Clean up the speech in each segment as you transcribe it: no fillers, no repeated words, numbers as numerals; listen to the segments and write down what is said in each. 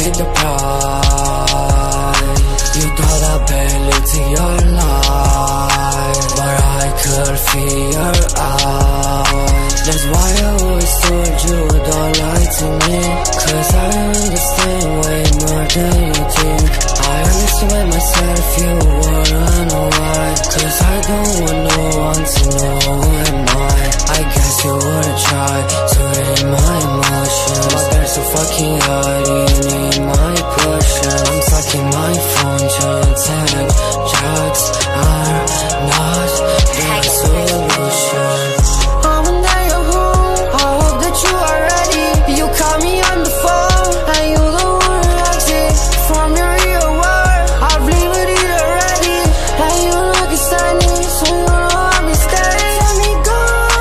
paid the price. You thought I barely took your life, but I could feel your eyes. That's why I always told you don't lie to me, cause I understand way more than you think. I understand myself, you wanna know why, cause I don't want no one to know who am I guess you would've tried to read my emotions, but they're so fucking hard, you need my caution. I'm stuck in my phone trying to text. Drugs are not the solution. I'm in your home, I hope that you are ready. You call me on the phone, and you don't wanna exit from your real world. I've lived it already, and you look excited, so you know I'm mistaken. Let me go,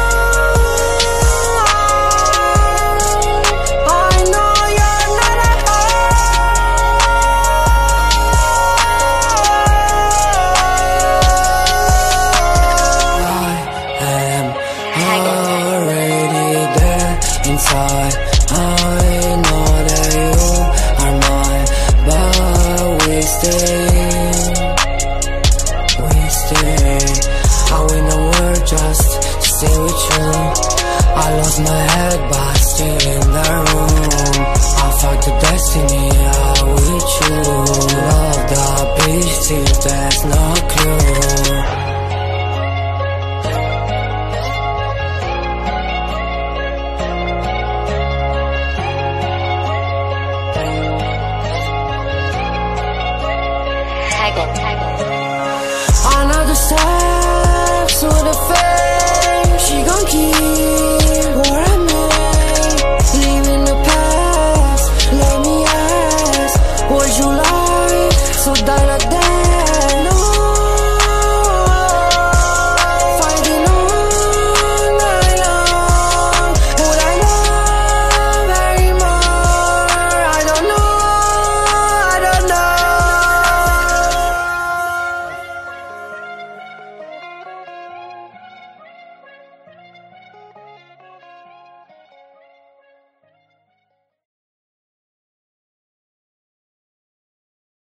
I know you're not at home. I am already there inside. I know that you are mine, but we stay. I win the world just to stay with you. I lost my head, but still in the room. I fucked the destiny out with you. Love the beast if there's no clue. Another step to the fame, she gon' keep